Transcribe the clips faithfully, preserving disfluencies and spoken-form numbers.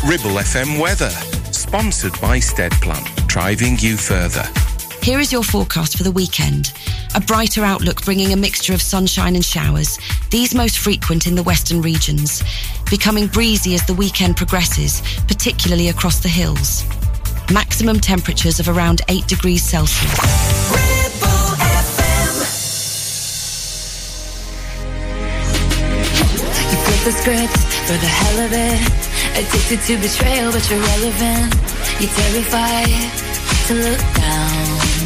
Ribble F M weather, sponsored by Steadplan, driving you further. Here is your forecast for the weekend. A brighter outlook bringing a mixture of sunshine and showers, these most frequent in the western regions, becoming breezy as the weekend progresses, particularly across the hills. Maximum temperatures of around eight degrees Celsius. Ribble F M. You flip the script for the hell of it. Addicted to betrayal, but you're relevant. You're terrified to look down.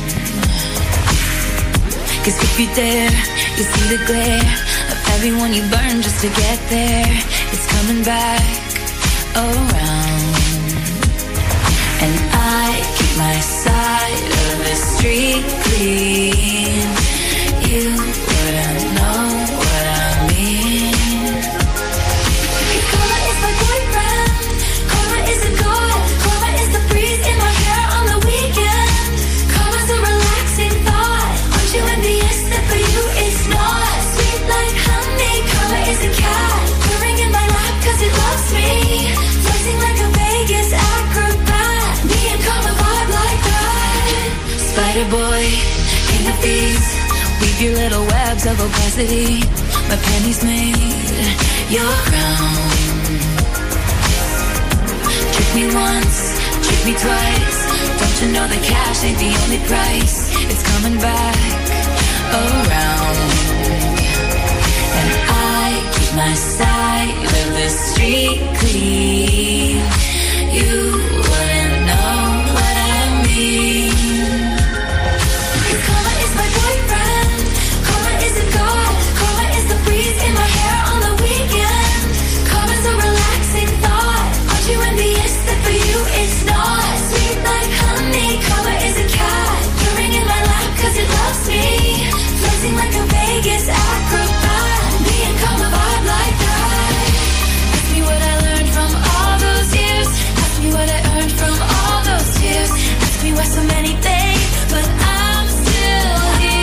Cause if you dare, you see the glare of everyone you burn just to get there. It's coming back around. And I keep my side of the street clean. You wouldn't know what I mean. Karma is my boyfriend. Karma isn't good. Karma is the breeze in my hair on the weekend. Karma's a relaxing thought. Aren't you envious that for you it's not? Sweet like honey. Karma is a cat purring in my lap cause it loves me. Flexing like a Vegas acrobat. Me and Karma vibe like that. Spider boy, king of thieves. Weave your little webs of opacity. My pennies made your crown. Trick me once, trick me twice. Don't you know that cash ain't the only price? It's coming back around. And I keep my side of the street clean. You wouldn't know what I mean. Karma is my boyfriend. Karma isn't God. Karma is the breeze in my hair on the weekend. Karma's a relaxing thought. Aren't you envious that for you it's not? Sweet like honey. Karma is a cat purring in my lap cause it loves me. Flexing like a Vegas acrobat. Me and Karma vibe like that. Ask me what I learned from all those years. Ask me what I earned from all those tears. Ask me why so many things, but I'm still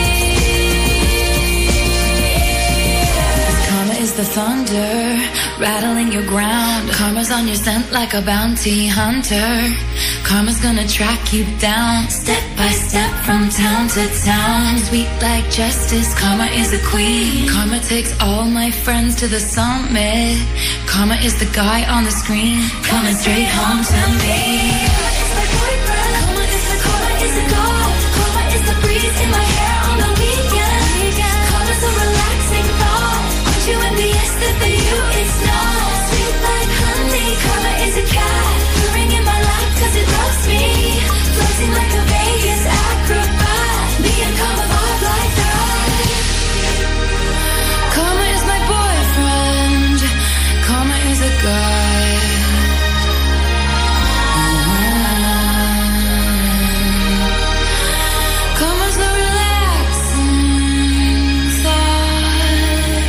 here. Karma is the thunder rattling your ground. Karma's on your scent like a bounty hunter. Karma's gonna track you down, step by step from town to town. Sweet like justice, Karma is a queen. Karma takes all my friends to the summit. Karma is the guy on the screen, coming straight home to me. Karma is my boyfriend. Karma is the Karma is a god. Karma is the breeze in my hair on the weekend. Karma's a relaxing thought. Aren't you envious that for you it's not? Sweet like honey. Karma is a cat purring in my lap cause it loves me. Flexing like a Vegas acrobat. Me and Karma vibe like that. Karma is my boyfriend. Karma is a god. Karma's a relaxing thought.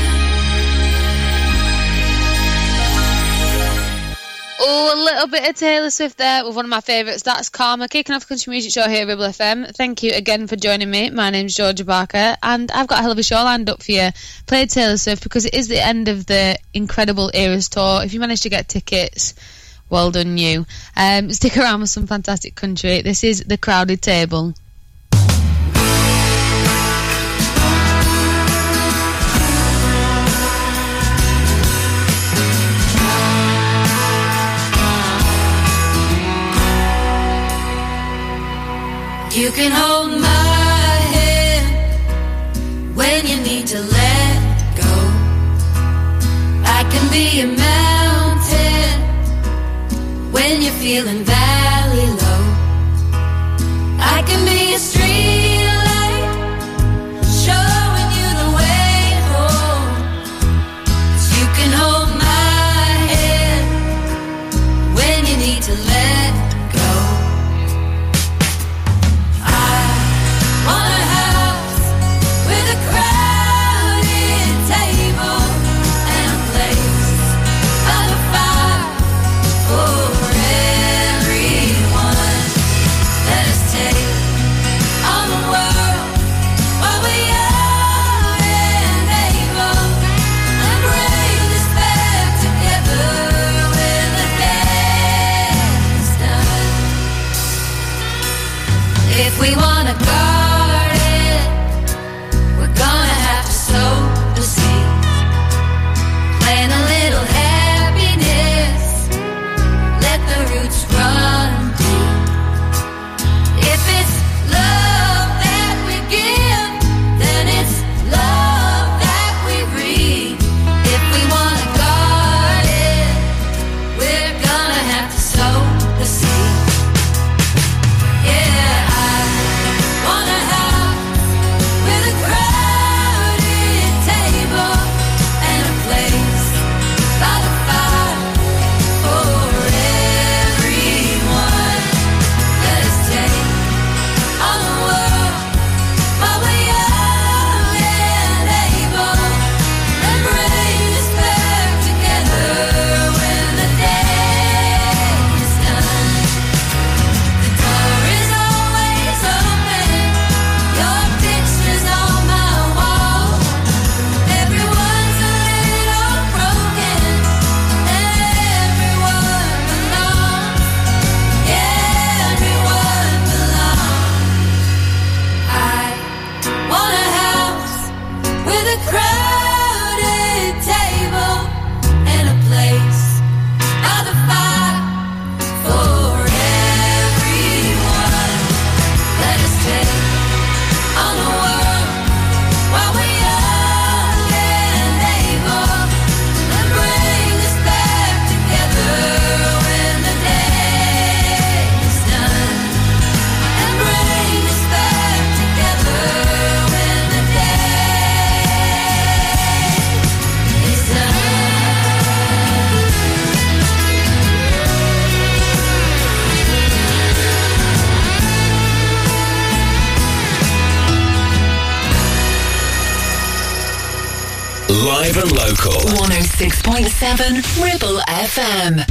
Oh, a little bit of Taylor Swift there with one of my favourites. That's Karma, kicking off the Country Music Show here at Ribble F M. Thank you again for joining me. My name's Georgia Barker, and I've got a hell of a show lined up for you. Played Taylor Swift because it is the end of the Incredible Eras tour. If you managed to get tickets, well done you. Um, stick around with some fantastic country. This is The Crowded Table. You can hold my hand when you need to let go. I can be a mountain when you're feeling valley low. I can be a street light showing you the way home. You can hold my hand when you need to let go. Live and local. one oh six point seven Ribble F M.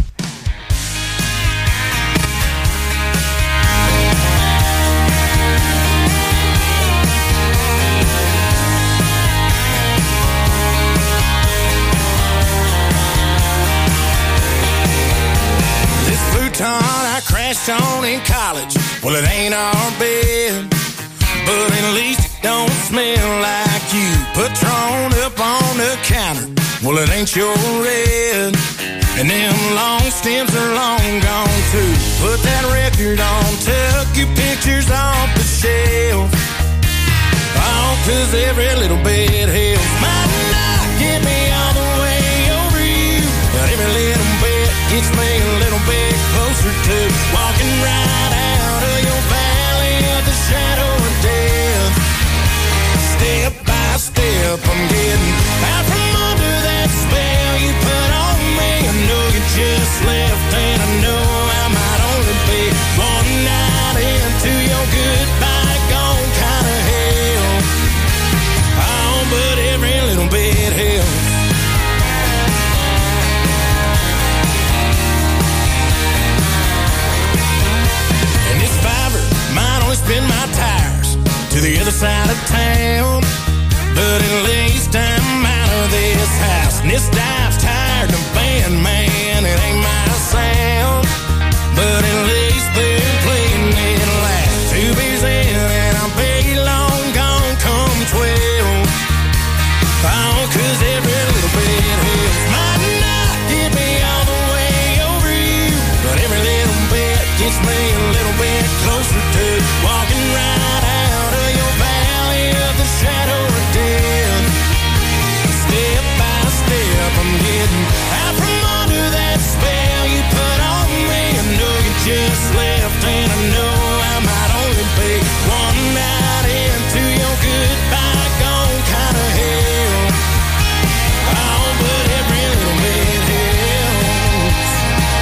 This futon I crashed on in college, well, it ain't our bed, but at least it don't smell like you. Patron up on the counter, well, it ain't your red. And them long stems are long gone too. Put that record on, took your pictures off the shelf. Oh, 'cause every little bit helps. Might not get me all the way over you, but every little bit gets me a little bit closer to walking right out of your valley of the shadow of death. Step by step, I'm getting out from under that spell you put on me. I know you just left, and I know I might only be one night into your goodbye gone kind of hell. Oh, but every little bit helps. And this fiver might only spin my tires to the other side of town, but at least I'm out of this house. And this dive's tired of being man, it ain't my sound, but at least they're playing it loud. Two beers in and I'll be long gone come twelve. Oh, 'cause every little bit helps. Might not get me all the way over you, but every little bit gets me a little bit closer to walking right out of your valley of the shadow of death. Step by step, I'm getting out from under that spell you put on me. I know you just left, and I know I might only be one night into your goodbye gone kind of hell. Oh, but every little bit helps.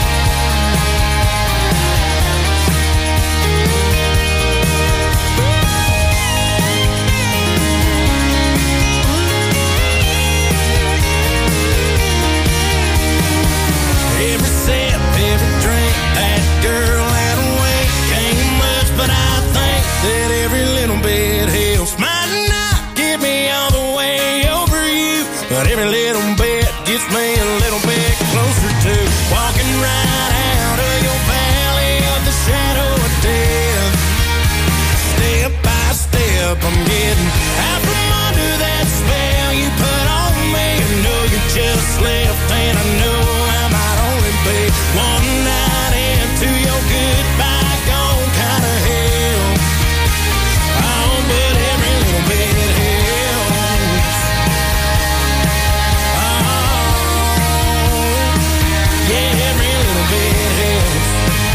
Every sip, every drink, that girl had a wink. Ain't much, but I think that every little bit helps. Might not get me all the way over you, but every little bit gets me a little bit closer to walking right out of your valley of the shadow of death. Step by step, I'm getting out from under that spell you put on me. I know you just left, and I know I might only be one night into your goodbye gone kind of hell. Oh, but every little bit helps. Oh, yeah, every little bit helps.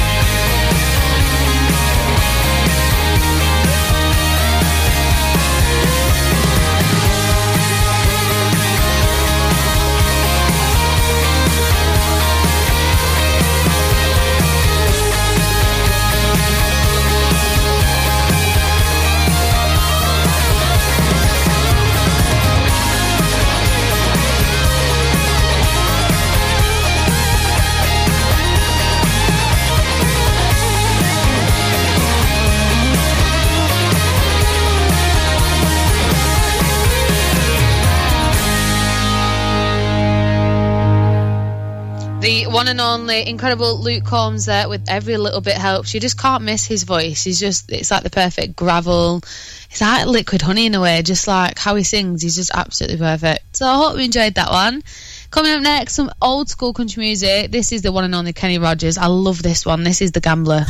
The one and only incredible Luke Combs there with Every Little Bit Helps. You just can't miss his voice. He's just, it's like the perfect gravel. It's like liquid honey in a way, just like how he sings. He's just absolutely perfect. So I hope you enjoyed that one. Coming up next, some old school country music. This is the one and only Kenny Rogers. I love this one. This is The Gambler.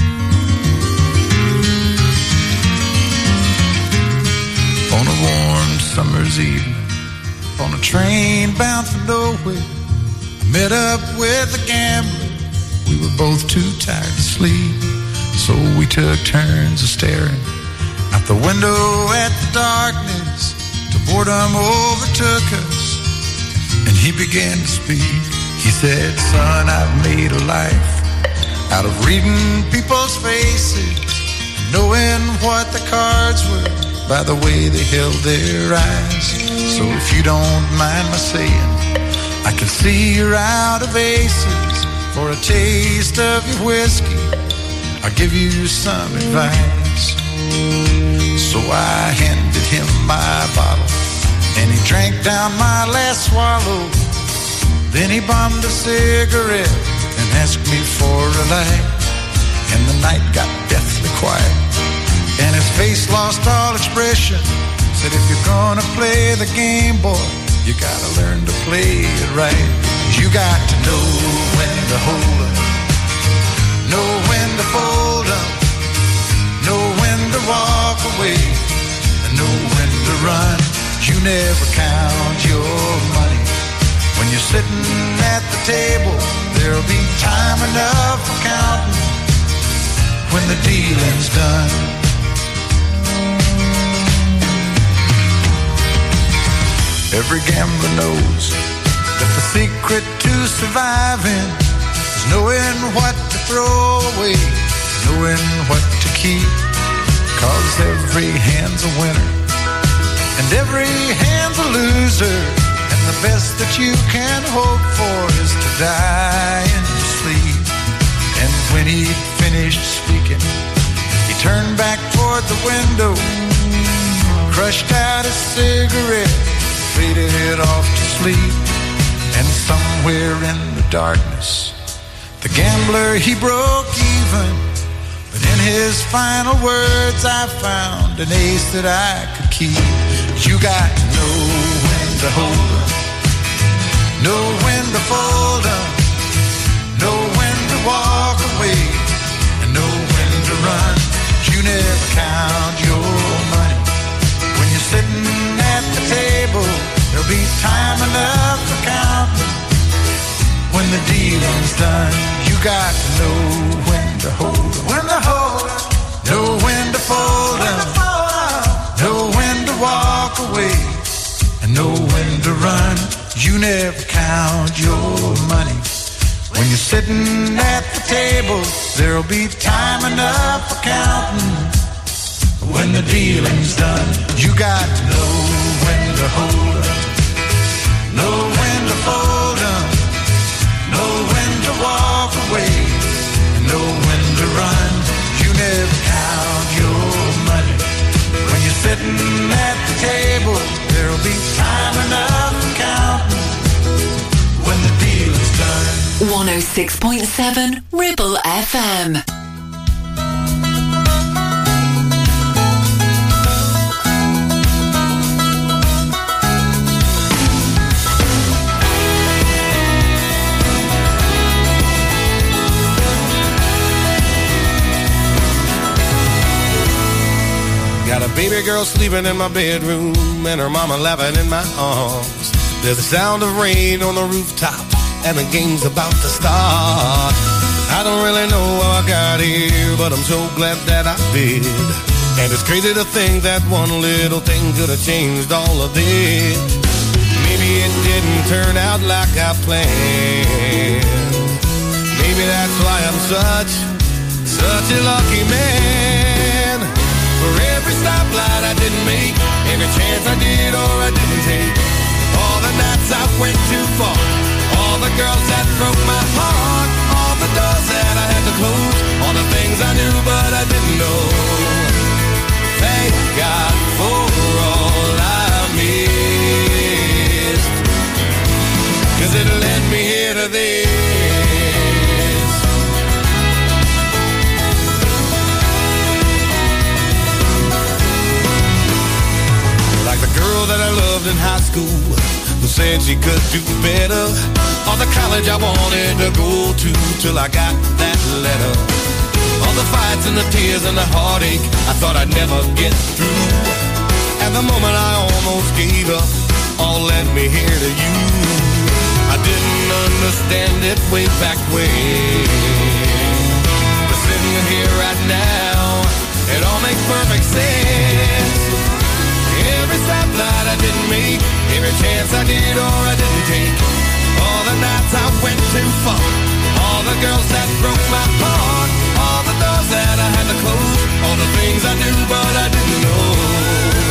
On a warm summer's evening, on a train bound for nowhere, met up with a gambler. We were both too tired to sleep, so we took turns of staring out the window at the darkness till boredom overtook us, and he began to speak. He said, son, I've made a life out of reading people's faces, knowing what the cards were by the way they held their eyes. So if you don't mind my saying, I can see you're out of aces. For a taste of your whiskey, I'll give you some advice. So I handed him my bottle, and he drank down my last swallow. Then he bummed a cigarette and asked me for a light. And the night got deathly quiet, and his face lost all expression. Said, if you're gonna play the game, boy, you gotta learn to play it right. You got to know when to hold up, know when to fold up, know when to walk away, and know when to run. You never count your money. When you're sitting at the table, there'll be time enough for counting when the dealing's done. Every gambler knows that the secret to surviving is knowing what to throw away, knowing what to keep. Cause every hand's a winner and every hand's a loser, and the best that you can hope for is to die in your sleep. And when he'd finished speaking, he turned back toward the window, crushed out a cigarette, faded off to sleep. And somewhere in the darkness, the gambler, he broke even. But in his final words, I found an ace that I could keep. You got to know when to hold up, know when to fold up, know when to walk away, and know when to run. You never count your money. When you're sitting at the table, there'll be time enough for counting when the dealing's done. You got to know when to hold up, when to hold up, know when to fold up, know when to walk away, and know when to run. You never count your money. When you're sitting at the table, there'll be time enough for counting when the dealing's done. You got to know when to hold up, know when to fold up, know when to walk away, and know when to run. You never count your money. When you're sitting at the table, there'll be time enough for counting when the deal is done. one oh six point seven Ribble F M. Got a baby girl sleeping in my bedroom and her mama laughing in my arms. There's the sound of rain on the rooftop and the game's about to start. I don't really know how I got here, but I'm so glad that I did. And it's crazy to think that one little thing could have changed all of this. Maybe it didn't turn out like I planned. Maybe that's why I'm such, such a lucky man. For every stoplight I didn't make, every chance I did or I didn't take, all the nights I went too far, all the girls that broke my heart, all the doors that I had to close, all the things I knew but I didn't know. Thank God for all I missed, 'cause it led me here to this. Like the girl that I loved in high school, who said she could do better, or the college I wanted to go to till I got that letter. All the fights and the tears and the heartache I thought I'd never get through, and the moment I almost gave up all led me here to you. I didn't understand it way back when, but sitting here right now, it all makes perfect sense. Every stoplight I didn't make, every chance I did or I didn't take, all the nights I went too far, all the girls that broke my heart, all the doors that I had to close, all the things I knew but I didn't know.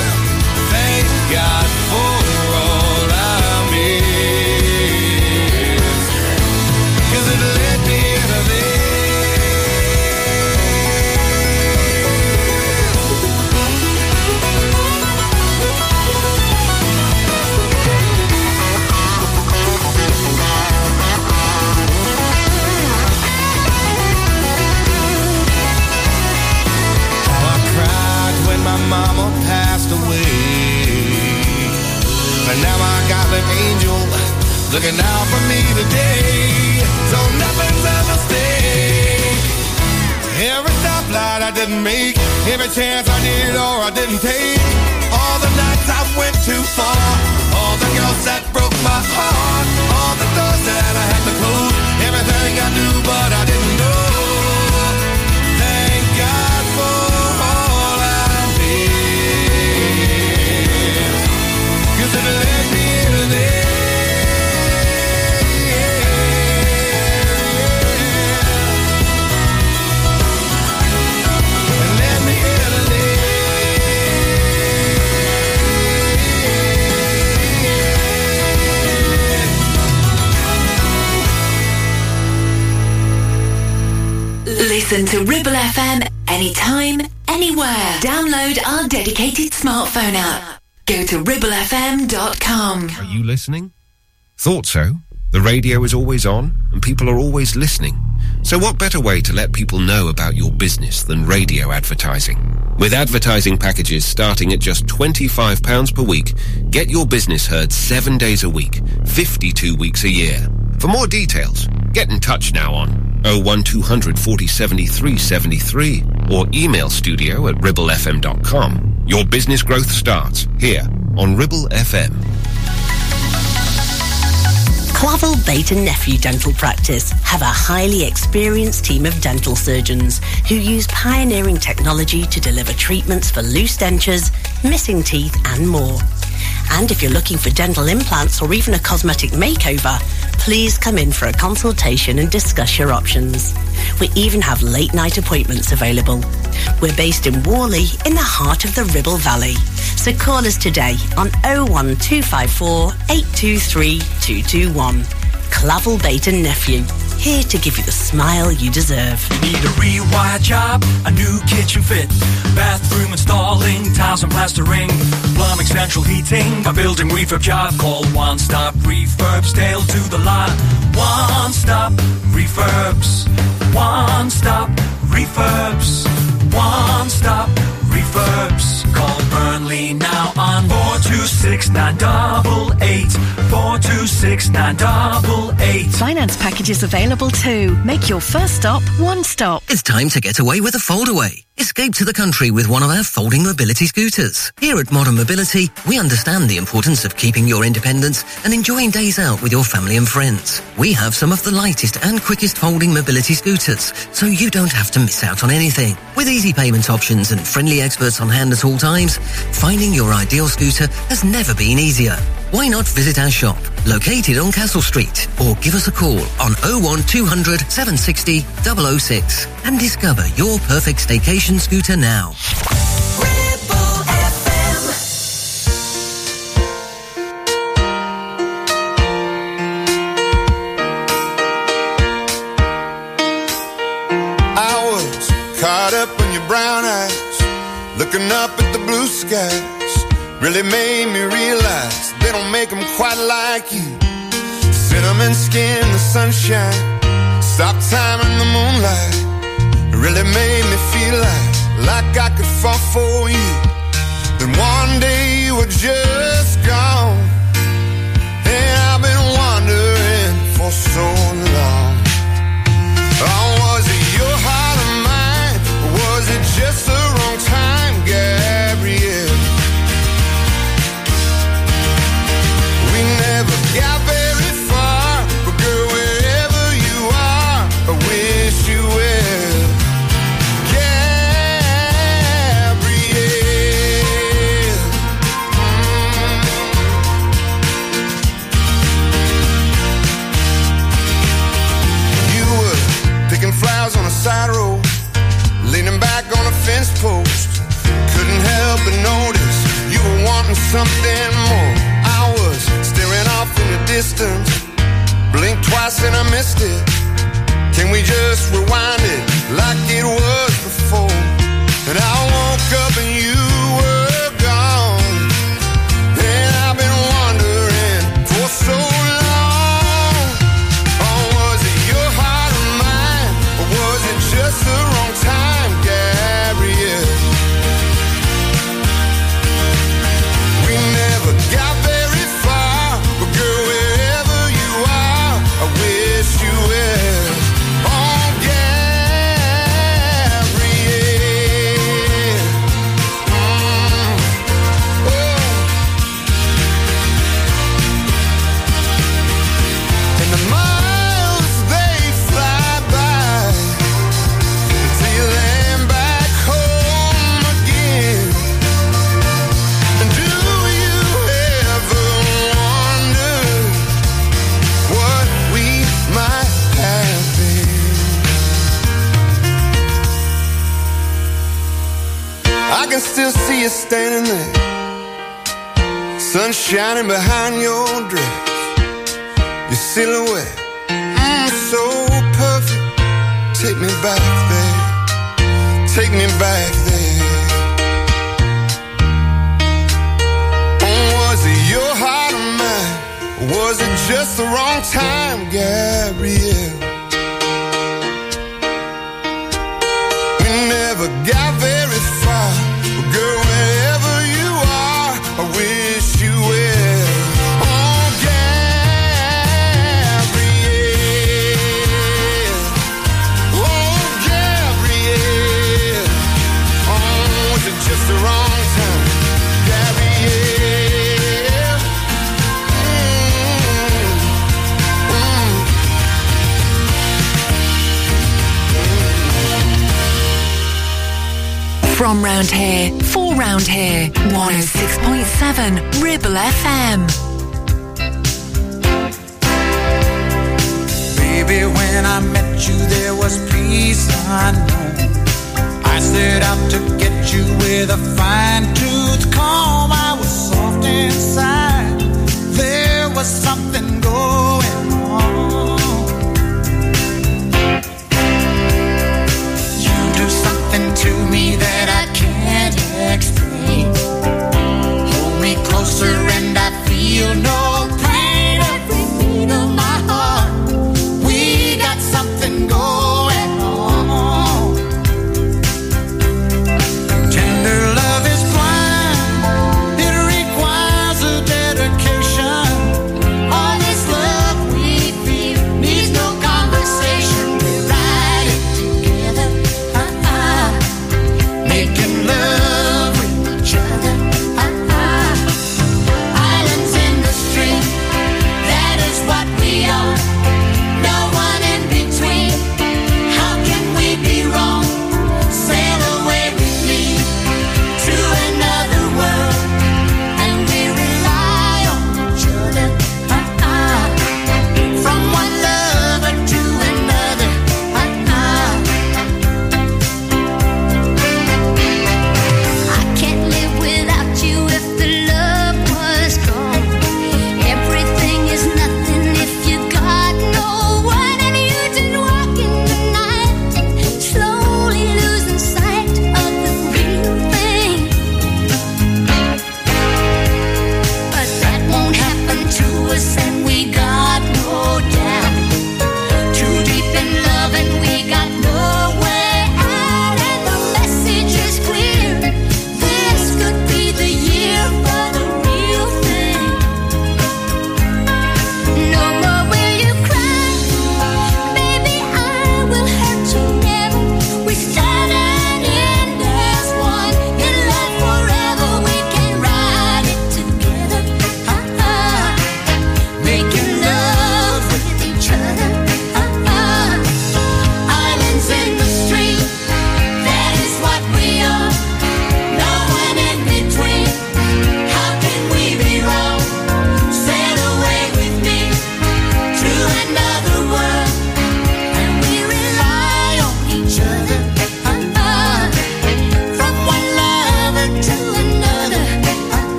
looking out for me today. So nothing's a mistake. Every stoplight I didn't make, every chance I needed or I didn't take, all the nights I went too far, all the girls that broke my heart, all the doors that I had to close, everything I knew but I didn't know. Thank God for all I missed, 'cause if it led me into this, Listen to Ribble F M anytime, anywhere. Download our dedicated smartphone app. Go to ribble f m dot com. Are you listening? Thought so. The radio is always on and people are always listening. So what better way to let people know about your business than radio advertising? With advertising packages starting at just twenty-five pounds per week, get your business heard seven days a week, fifty-two weeks a year. For more details, get in touch now on oh one two hundred forty seventy-three seventy-three or email studio at ribble f m dot com. Your business growth starts here on Ribble F M. Clavel Bait and Nephew Dental Practice have a highly experienced team of dental surgeons who use pioneering technology to deliver treatments for loose dentures, missing teeth and more. And if you're looking for dental implants or even a cosmetic makeover, please come in for a consultation and discuss your options. We even have late night appointments available. We're based in Worley in the heart of the Ribble Valley. So call us today on oh one two five four eight two three two two one. Clavel Bait and Nephew, here to give you the smile you deserve. Need a rewire job, a new kitchen fit, bathroom installing, tiles and plastering, plumbing, central heating, a building refurb job. Call One Stop Refurbs, Dale to the lot. One Stop Refurbs, One Stop Refurbs, One Stop Refurbs. Call Burnley now on four two six nine eight eight, four two six nine eight eight. Finance packages available too. Make your first stop One Stop. It's time to get away with a foldaway. Escape to the country with one of our folding mobility scooters. Here at Modern Mobility, we understand the importance of keeping your independence and enjoying days out with your family and friends. We have some of the lightest and quickest folding mobility scooters, so you don't have to miss out on anything. With easy payment options and friendly experts on hand at all times, finding your ideal scooter has never been easier. Why not visit our shop, located on Castle Street, or give us a call on oh one two hundred seven sixty double oh six and discover your perfect staycation scooter now. Ribble F M. I was caught up in your brown eyes, looking up at the blue skies. Really made me realize they don't make them quite like you. Cinnamon skin, the sunshine, stop time in the moonlight. It really made me feel like, like I could fall for you. Then one day you were just gone, and I've been wondering for so long. Oh, was it your heart or mine, or was it just the wrong time, Gabrielle? Never got very far, but girl, wherever you are, I wish you well. Gabrielle. Mm. You were picking flowers on a side road, leaning back on a fence post. Couldn't help but notice you were wanting something more. I was staring off in the distance, blinked twice and I missed it. Can we just rewind it like it was before? And I woke up and you were gone, and I've been wondering for so long. Oh, was it your heart or mine, or was it just the wrong time, Gabrielle? We never got very far, but girl, wherever you I can still see you standing there, sun shining behind your dress, your silhouette, mm, so perfect. Take me back there, take me back there. Was it your heart or mine? Or was it just the wrong time, Gabrielle? We never got very far. Well, girl, wherever you are, I wish you well. Oh, Gabrielle. Oh, Gabrielle. Oh, was it just the wrong time, Gabrielle? From round here, for round here, one oh six point seven Ribble F M. Baby, when I met you, there was peace unknown. I set out to get you with a fine-tooth comb. I was soft inside. There was something going on. You do something to me that I can't explain. Hold me closer and I feel no pain. Every beat of my heart, we got something going on. Tender love is blind.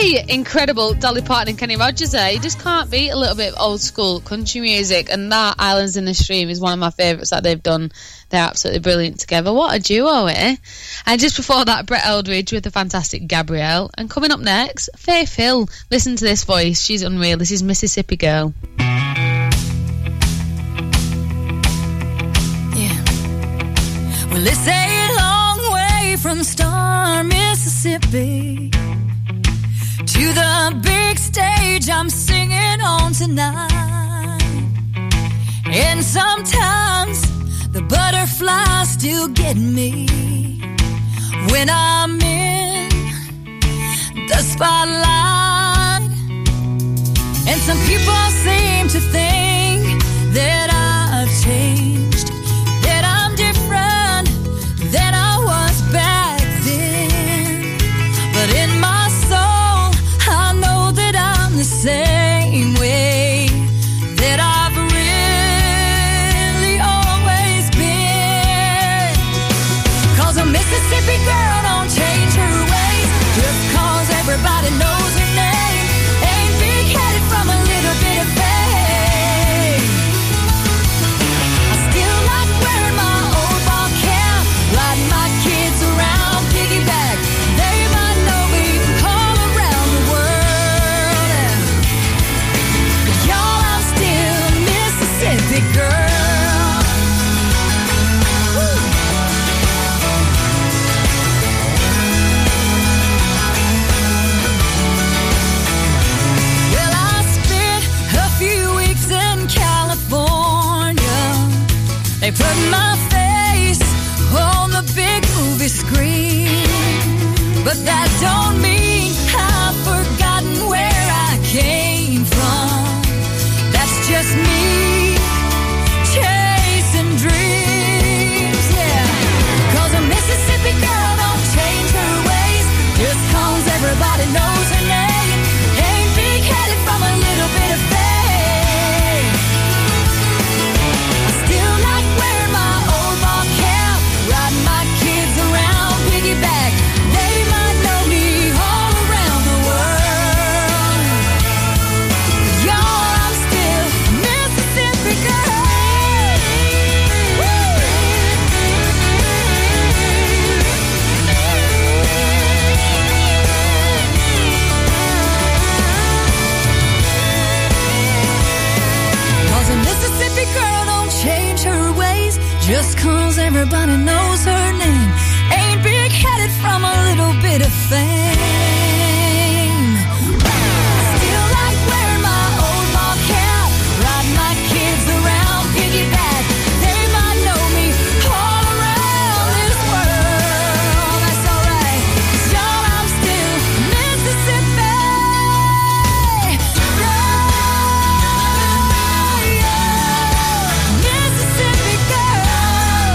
the incredible Dolly Parton and Kenny Rogers there. You just can't beat a little bit of old school country music, and that Islands in the Stream is one of my favourites that they've done. They're absolutely brilliant together. What a duo, eh? And just before that, Brett Eldridge with the fantastic Gabrielle. And coming up next, Faith Hill. Listen to this voice. She's unreal. This is Mississippi Girl. Yeah. Well, it's a long way from Star, Mississippi to the big stage I'm singing on tonight. And sometimes the butterflies still get me when I'm in the spotlight. And some people seem to think that I've changed, that I'm different than I was back then. But in my soul, I know that I'm the same way that I've really always been. 'Cause a Mississippi girl don't change her ways just 'cause everybody knows her name. Ain't big-headed from a little bit of fame. I still like wearing my old ball cap, riding my kids around piggyback. They might know me all around the world. But y'all, I'm still Mississippi girl. Woo. Well, I spent a few weeks in California. They put my face on the big movie screen. But that don't mean I've forgotten where I came from. That's just me chasing dreams, yeah. 'Cause a Mississippi girl don't change her ways just 'cause everybody knows her name. Ain't big-headed from a little bit of fame. I still like wearing my old ball cap, riding my kids around piggyback. They might know me all around the world. Y'all, I'm still Mississippi girl. Woo. 'Cause a Mississippi girl don't change her ways just 'cause everybody knows her name. Ain't big-headed from a little bit of fame. Still like wearing my old ball cap, riding my kids around piggyback. They might know me all around this world. That's alright, 'cause y'all, I'm still Mississippi girl. Mississippi girl.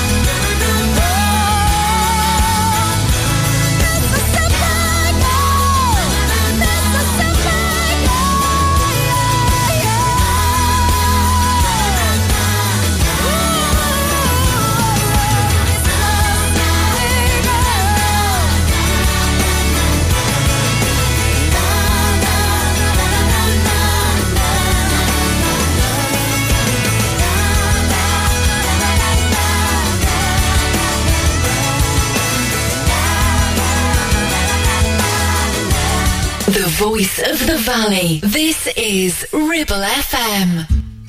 The voice of the valley. This is Ribble F M.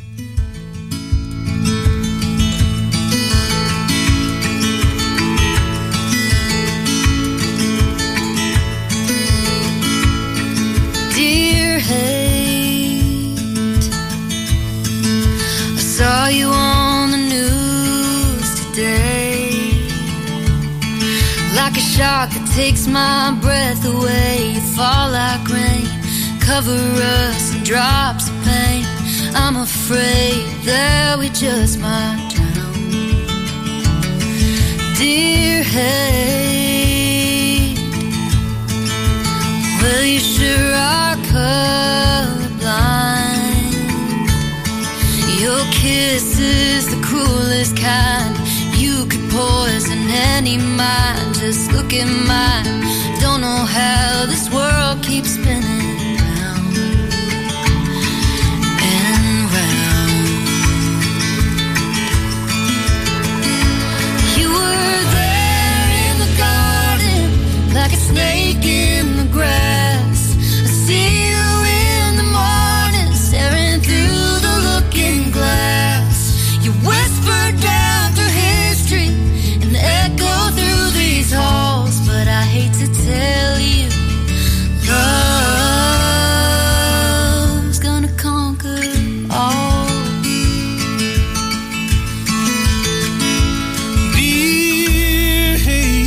Dear hate, I saw you on the news today. Like a shark that takes my breath away. You fall like rain, cover us in drops of pain. I'm afraid that we just might drown. Dear hate, well, you sure are colorblind. Your kiss is the cruelest kind. You could poison any mind. Just look at mine. Don't know how this world keeps spinning round and round. You were there in the garden, like a snake in the grass. I see you in the morning, staring through the looking glass. You whisper down through history and echo through these halls, but I hate to tell you, love's gonna conquer all. Dear, hey,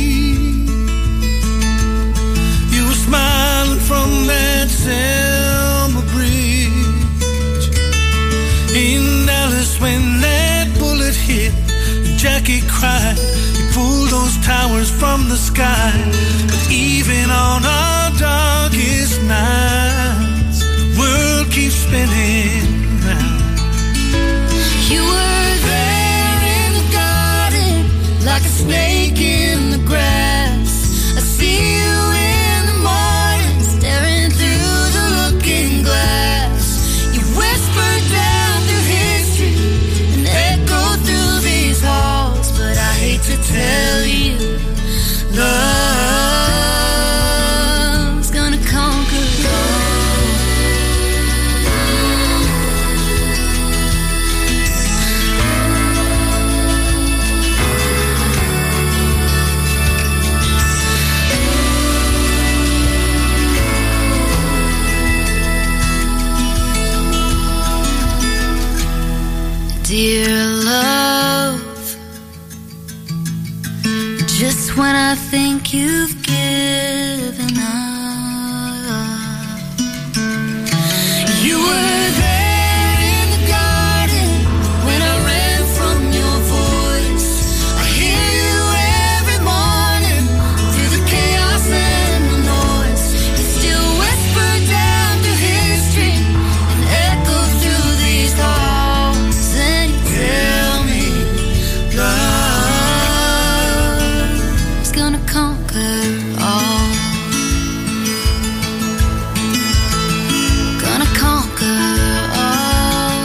you were smiling from that Selma bridge in Dallas when that bullet hit. Jackie cried. You pulled those towers from the sky. But even on our darkest nights, the world keeps spinning round. You were there in the garden, like a snake in the grass. I see you in the morning, staring through the looking glass. You whisper down through history and echo through these halls, but I hate to tell you, love's gonna conquer all. Dear love, just when I think you've given up, you were there in the garden when I ran from your voice. I hear you every morning through the chaos and the noise. You still whisper down through history and echo through these halls, and you tell me love's gonna conquer all. Gonna conquer all.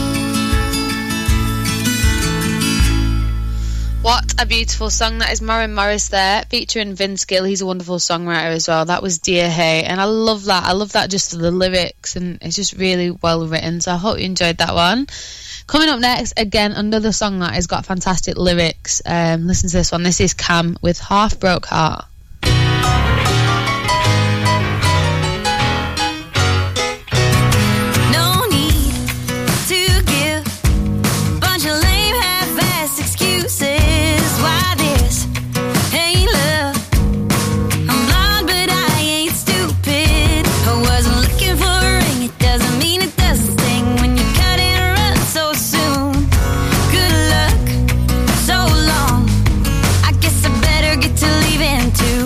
What a beautiful song. That is Maren Morris there, featuring Vince Gill. He's a wonderful songwriter as well. That was Dear Hey, and I love that. I love that, just the lyrics, and it's just really well written, so I hope you enjoyed that one. Coming up next, again, another song that has got fantastic lyrics. Um, listen to this one. This is Cam with Half Broke Heart. No need to give a bunch of lame half-assed excuses why this ain't love. I'm blind but I ain't stupid. I wasn't looking for a ring, it doesn't mean it doesn't sting when you cut and run so soon. Good luck, so long. I guess I better get to leaving too.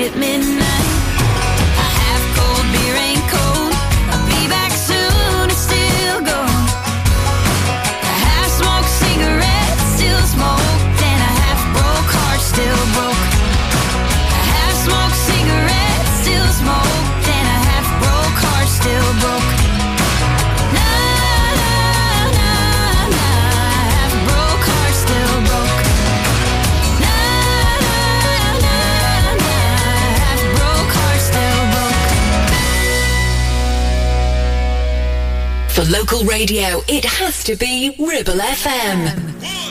at midnight. A half cold beer ain't cold. I'll be back soon, it's still going. A half smoked cigarette, still smoked, and a half broke heart, still broke. A half smoked cigarette, still smoked, and a half broke heart, still broke. Na na na na, half broke heart, still broke. Na na na na, half broke heart, still broke. For local radio, it has to be Ribble F M.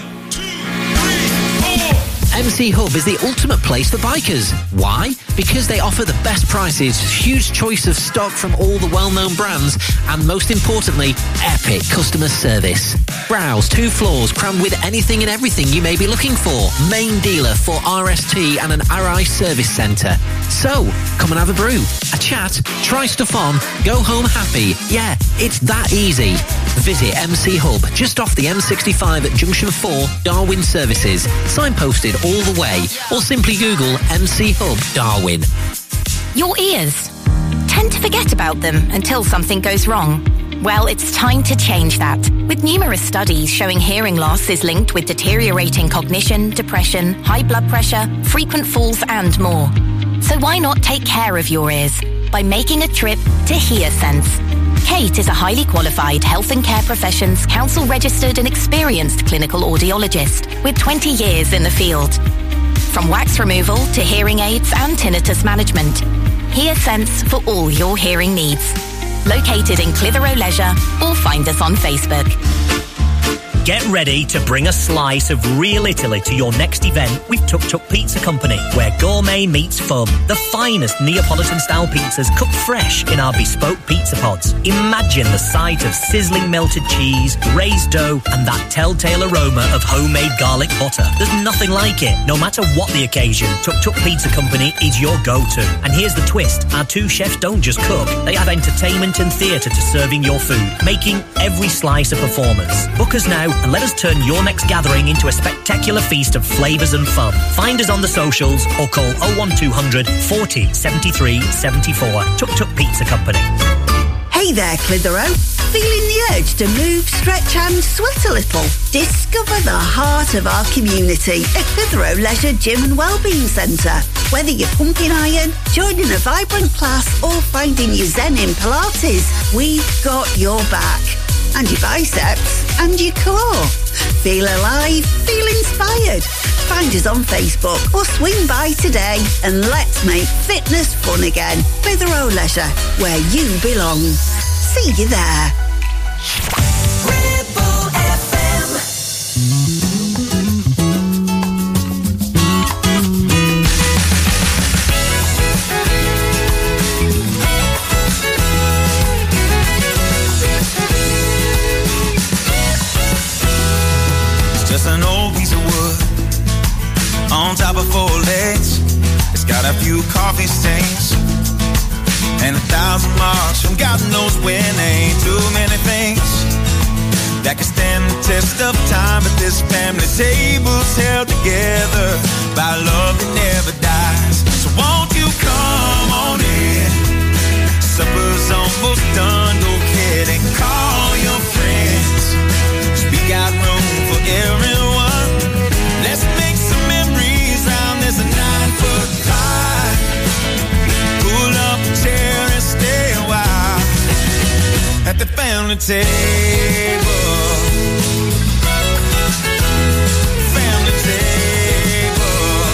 M C Hub is the ultimate place for bikers. Why? Because they offer the best prices, huge choice of stock from all the well-known brands, and most importantly, epic customer service. Browse two floors crammed with anything and everything you may be looking for. Main dealer for R S T and an R I service centre. So, come and have a brew, a chat, try stuff on, go home happy. Yeah, it's that easy. Visit M C Hub, just off the M sixty-five at Junction four, Darwin Services. Signposted all the way, or simply Google M C Hub Darwin. Your ears. Tend to forget about them until something goes wrong. Well, it's time to change that. With numerous studies showing hearing loss is linked with deteriorating cognition, depression, high blood pressure, frequent falls and more. So why not take care of your ears by making a trip to HearSense? Kate is a highly qualified health and care professions, council registered and experienced clinical audiologist with twenty years in the field. From wax removal to hearing aids and tinnitus management, HearSense for all your hearing needs. Located in Clitheroe Leisure or find us on Facebook. Get ready to bring a slice of real Italy to your next event with Tuk Tuk Pizza Company, where gourmet meets fun. The finest Neapolitan-style pizzas cooked fresh in our bespoke pizza pods. Imagine the sight of sizzling melted cheese, raised dough, and that telltale aroma of homemade garlic butter. There's nothing like it. No matter what the occasion, Tuk Tuk Pizza Company is your go-to. And here's the twist. Our two chefs don't just cook. They have entertainment and theatre to serving your food, making every slice a performance. Book us now and let us turn your next gathering into a spectacular feast of flavours and fun. Find us on the socials or call oh one two hundred forty seventy-three seventy-four. Tuk Tuk Pizza Company. Hey there, Clitheroe. Feeling the urge to move, stretch and sweat a little? Discover the heart of our community at Clitheroe Leisure Gym and Wellbeing Centre. Whether you're pumping iron, joining a vibrant class or finding your zen in Pilates, we've got your back. And your biceps, and your core. Feel alive, feel inspired. Find us on Facebook or swing by today and let's make fitness fun again. Clitheroe Leisure, where you belong. See you there. Ribble F M. Just an old piece of wood on top of four legs. It's got a few coffee stains and a thousand marks from God knows when. Ain't too many things that can stand the test of time, but this family table's held together by love that never dies. So won't you come on in? Supper's almost done. Go ahead and call your friends. We got room for everyone. Let's make some memories round this nine-foot pie. Pull up a chair and stay a while at the family table. Family table.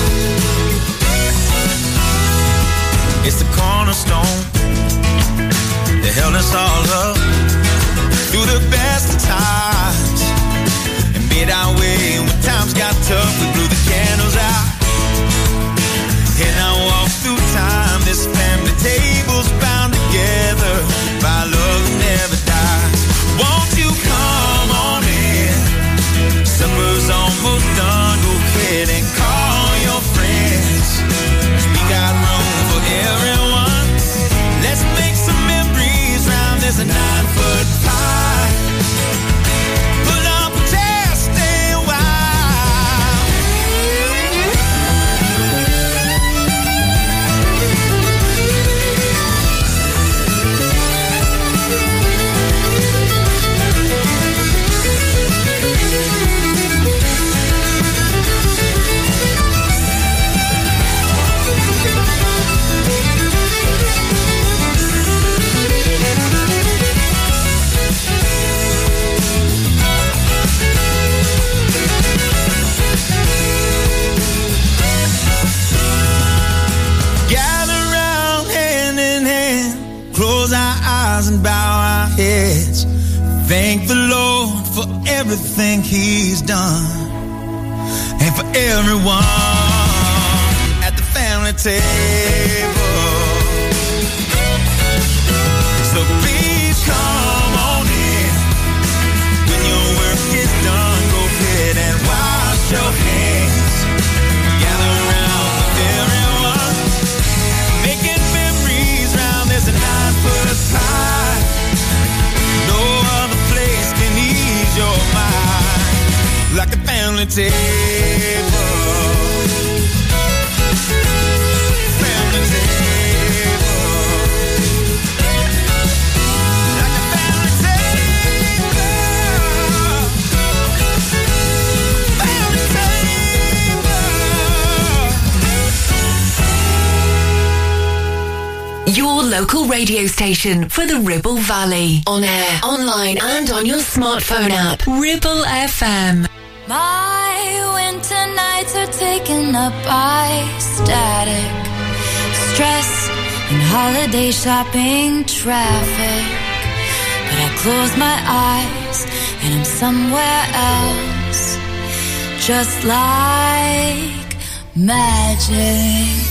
It's the cornerstone that held us all up through the best of times, and made our way when times got tough. We blew the candles out, and I walked through time. This family table's bound together by love that never dies. Won't you come on in? Supper's almost done. Go ahead and call your friends. We got room for everyone. Let's make some memories round this nine-foot pie. Pull up a chair, stay a while. thank the Lord for everything He's done, and for everyone at the family table. So please come on in. When your work is done, go ahead and wash your hands. Gather around with everyone, making memories round this nine-foot pie. No other place can ease your mind like the family table. Family table. Like the family table. Family table. Your local radio station for the Ribble Valley. On air, online and on your smartphone app. Ribble F M. My winter nights are taken up by static, stress and holiday shopping traffic. But I close my eyes and I'm somewhere else, just like magic.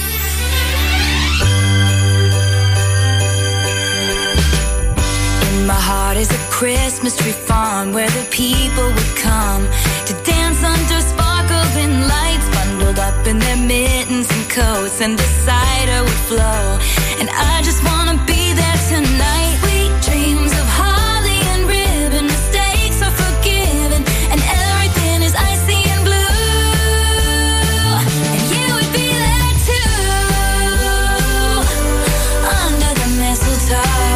My heart is a Christmas tree farm where the people would come to dance under sparkling lights, bundled up in their mittens and coats, and the cider would flow. And I just wanna be there tonight. Sweet dreams of holly and ribbon, mistakes are forgiven, and everything is icy and blue. And you would be there too, under the mistletoe.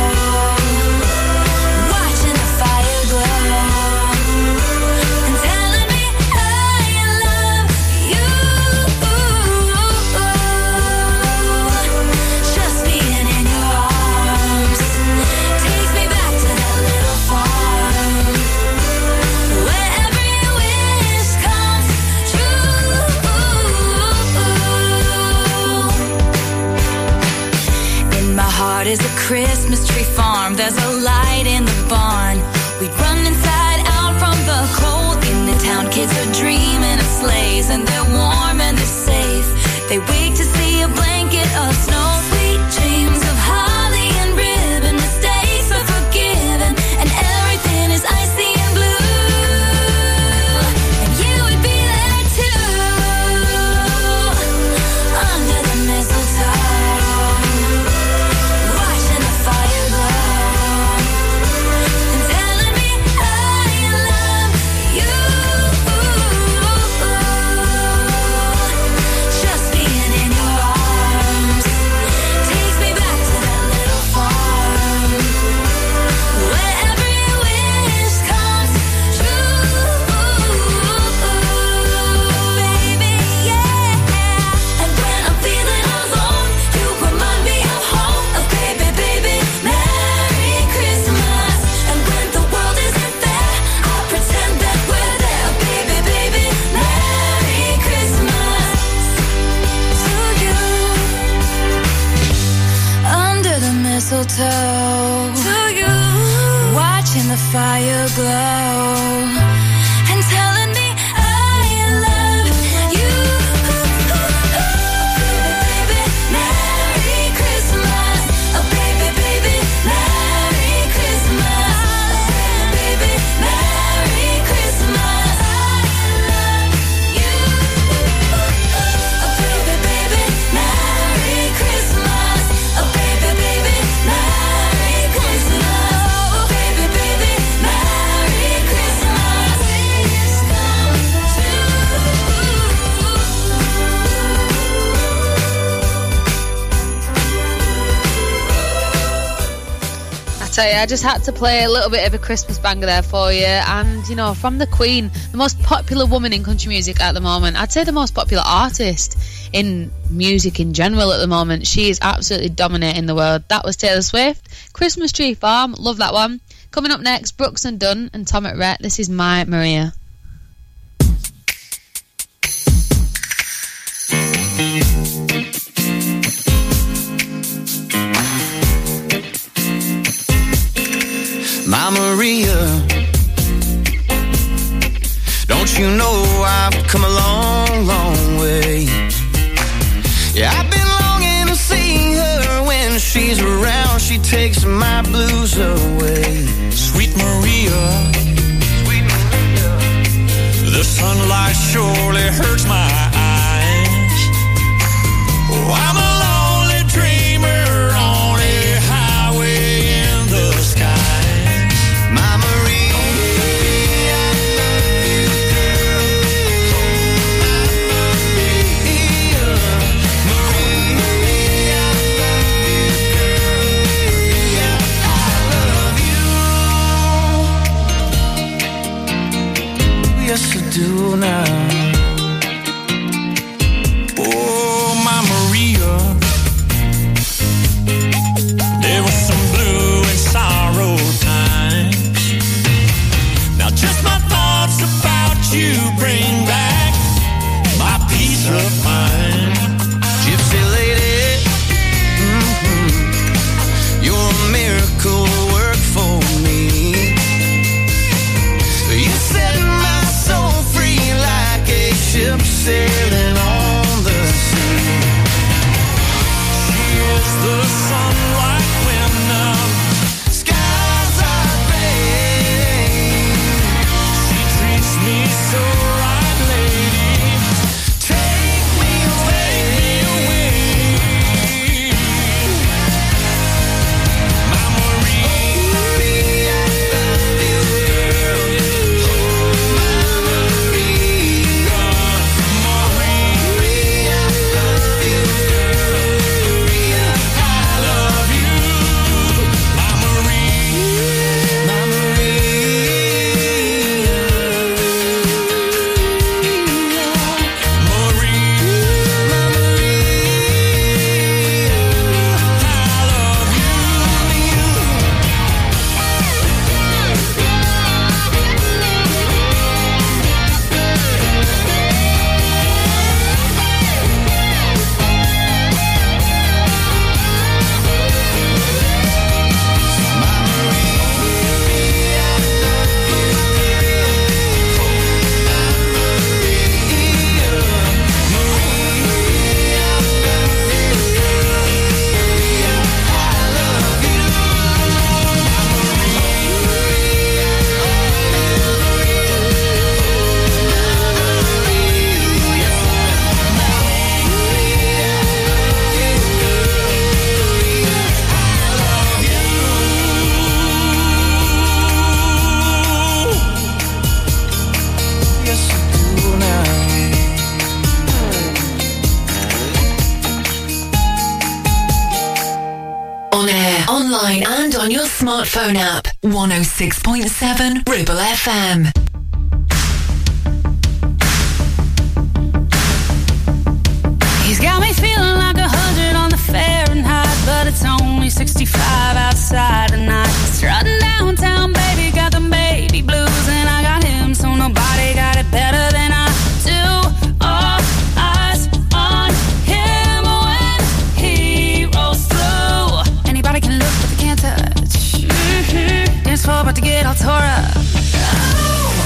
Is a Christmas tree farm, there's a light in the barn. We'd run inside out from the cold. In the town, kids are dreaming of sleighs, and they're warm and they're safe. They wait to see a blanket of snow. Sweet dreams of holly and ribbon, mistakes are forgiven, and everything is icy and blue. And you would be there too, under the mistletoe. Mistletoe to you, watching the fire glow and telling me I love you. Baby, Merry Christmas. Oh, baby, baby, Merry Christmas. Baby, Merry Christmas. I love you. Oh, baby, baby, Merry Christmas. Oh, baby, baby, Merry Christmas. Oh, baby, baby, Merry Christmas. Please come I tell you, I just had to play a little bit of a Christmas banger there for you. And, you know, from the Queen, the most popular woman in country music at the moment, I'd say the most popular artist in music in general at the moment. She is absolutely dominating the world. That was Taylor Swift, Christmas Tree Farm. Love that one. Coming up next, Brooks and Dunn and Tom at Rhett. This is My Maria. My Maria you know I've come a long, long way. Yeah, I've been longing to see her. When she's around, she takes my blues away. Sweet Maria, Sweet Maria, the sunlight surely hurts my eyes. Oh, I'm a lonely dreamer on a highway in the skies. My Maria, yes, I do now. Oh, my Maria, there was some blue and sorrow times. Now just my thoughts about you bring back my peace of mind. gypsy lady, mm-hmm. You're a miracle work for me. You set my soul free like a ship sailing on the sea. She is the sunlight when the skies are gray. She treats me so right, lady. Take me away, away. My Maria, I love you, girl. Oh, my Maria, Maria, I love you, girl. Maria, I love you, my Maria, my online and on your smartphone app. one oh six point seven Ribble F M. He's got me feeling like a hundred on the Fahrenheit, but it's only sixty-five outside tonight. Strutting downtown, baby, got the baby blues, and I got him, so nobody got it better than I do. All eyes on him when he rolls through. Anybody can look, but they can't touch. Mm-hmm. Dance floor about to get all tore up. Oh.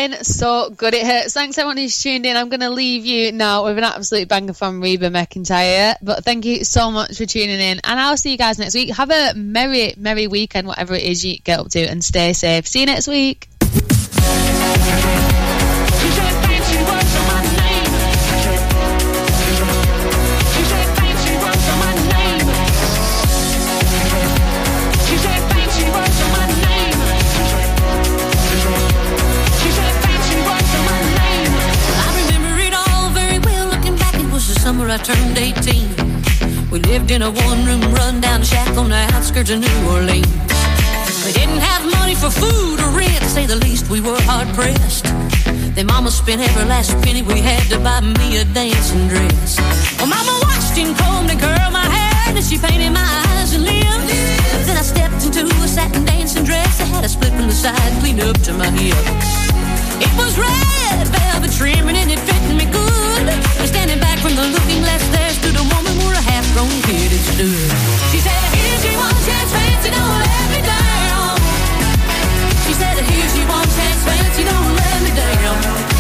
playing so good it hurts. Thanks everyone who's tuned in. I'm going to leave you now with an absolute banger from Reba McEntire. But thank you so much for tuning in, and I'll see you guys next week. Have a merry, merry weekend, whatever it is you get up to, and stay safe. See you next week. Summer I turned eighteen. We lived in a one-room run-down shack on the outskirts of New Orleans. We didn't have money for food or rent, to say the least. We were hard-pressed. Then Mama spent every last penny we had to buy me a dancing dress. Well, Mama washed and combed and curled my hair, and she painted my eyes and lips. Then I stepped into a satin dancing dress that had a split from the side, clean up to my hips. It was red velvet trimming and it fitted me good. And standing back from the looking glass, there stood a woman with a half-grown kid and stood. She said, here's your one chance, fancy, don't let me down. She said, here's your one chance, fancy, don't let me down.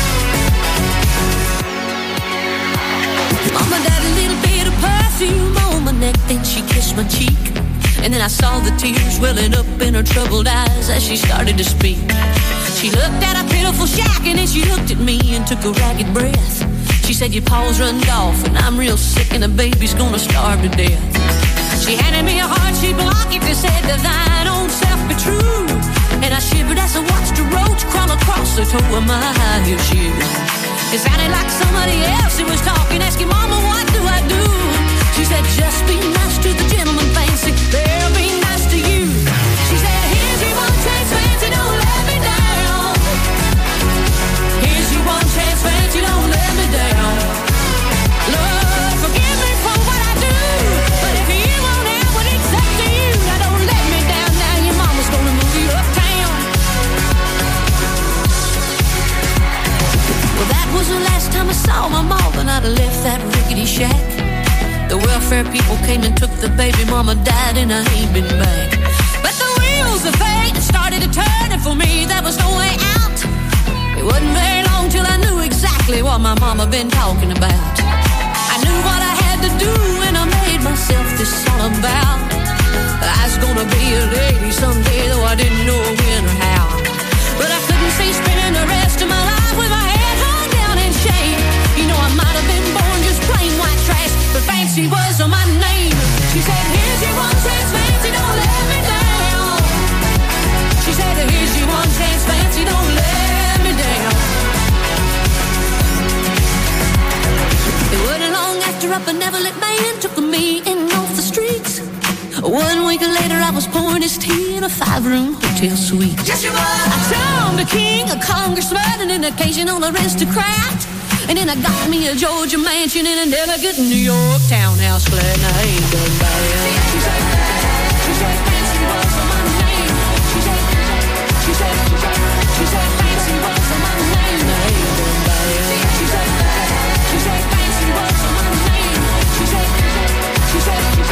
Mama died a little bit of perfume on my neck, then she kissed my cheek. And then I saw the tears welling up in her troubled eyes as she started to speak. She looked at a pitiful shack and then she looked at me and took a ragged breath. She said, your paws run off and I'm real sick and the baby's gonna starve to death. She handed me a heart-shaped locket that said, to thine own self be true. And I shivered as I watched a roach crawl across the toe of my high heel shoes. It sounded like somebody else who was talking, asking, Mama, what do I do? She said, just be nice to the gentleman, fancy, they'll be nice to you. She said, here's your one chance, fancy, don't let me down. Here's your one chance, fancy, don't let me down. Lord, forgive me for what I do, but if you won't have what it's up to you, now don't let me down. Now your mama's gonna move you uptown. Well, that was the last time I saw my mom, and I'd have left that rickety shack. The welfare people came and took the baby, mama died and I ain't been back. But the wheels of fate started to turn, and for me there was no way out. It wasn't very long till I knew exactly what my mama been talking about. I knew what I had to do and I made myself this all about. I was gonna be a lady someday, though I didn't know when or how. But I couldn't see spending the rest of my life with my head hung down in shame. You know I might have been born just plain white trash, but fancy was on my name. She said, here's your one chance, fancy, don't let me down. She said, here's your one chance, fancy, don't let me down. It wasn't long after a benevolent man took me in off the streets. One week later I was pouring his tea in a five-room hotel suite. Yes, you were. I found a king, a congressman, and an occasional aristocrat. And then I got me a Georgia mansion in an elegant New York townhouse flat name.